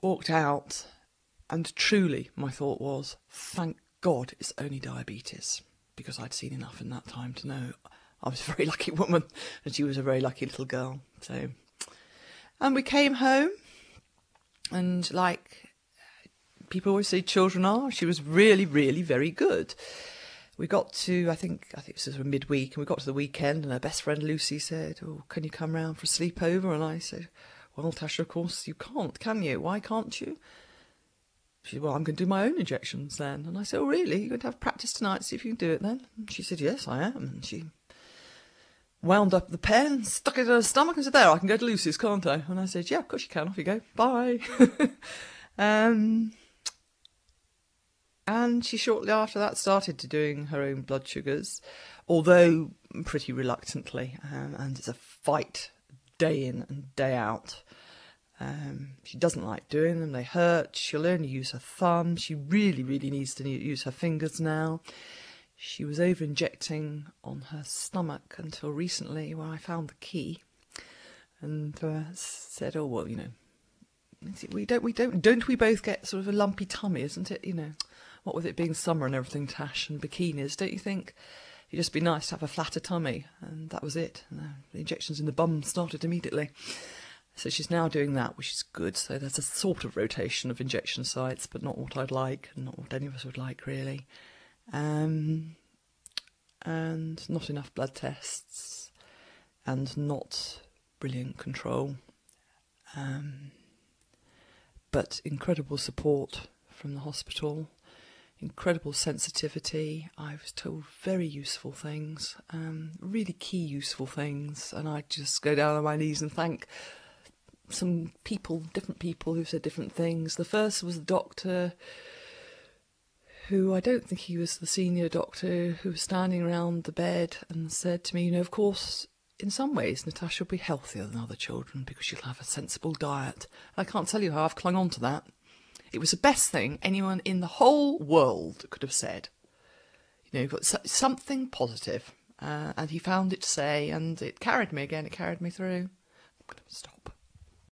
walked out, and truly my thought was, thank God it's only diabetes, because I'd seen enough in that time to know I was a very lucky woman and she was a very lucky little girl. So, and we came home, and like people always say children are, she was really, really very good. We got to, I think it was sort of midweek, and we got to the weekend, and her best friend Lucy said, "Oh, can you come round for a sleepover?" And I said, "Well, Tasha, of course you can't, can you? Why can't you?" She said, "Well, I'm going to do my own injections then." And I said, "Oh, really? You're going to have practice tonight, see if you can do it then?" And she said, "Yes, I am." And she wound up the pen, stuck it in her stomach and said, "There, I can go to Lucy's, can't I?" And I said, "Yeah, of course you can. Off you go. Bye." And she shortly after that started to doing her own blood sugars, although pretty reluctantly, and it's a fight day in and day out. She doesn't like doing them, they hurt. She'll only use her thumb. She really, really needs to use her fingers now. She was over-injecting on her stomach until recently, where I found the key and said, "Oh, well, you know, don't we both get sort of a lumpy tummy, isn't it? You know, what with it being summer and everything, Tash, and bikinis, don't you think it'd just be nice to have a flatter tummy?" And that was it. And the injections in the bum started immediately. So she's now doing that, which is good. So there's a sort of rotation of injection sites, but not what I'd like, and not what any of us would like, really. And not enough blood tests, and not brilliant control. But incredible support from the hospital, incredible sensitivity. I was told very useful things, really key useful things, and I just go down on my knees and thank some people, different people who said different things. The first was the doctor, who I don't think he was the senior doctor, who was standing around the bed and said to me, "You know, of course, in some ways, Natasha will be healthier than other children because she'll have a sensible diet." I can't tell you how I've clung on to that. It was the best thing anyone in the whole world could have said. You know, you've got something positive, and he found it to say, and it carried me again. It carried me through. I'm going to stop.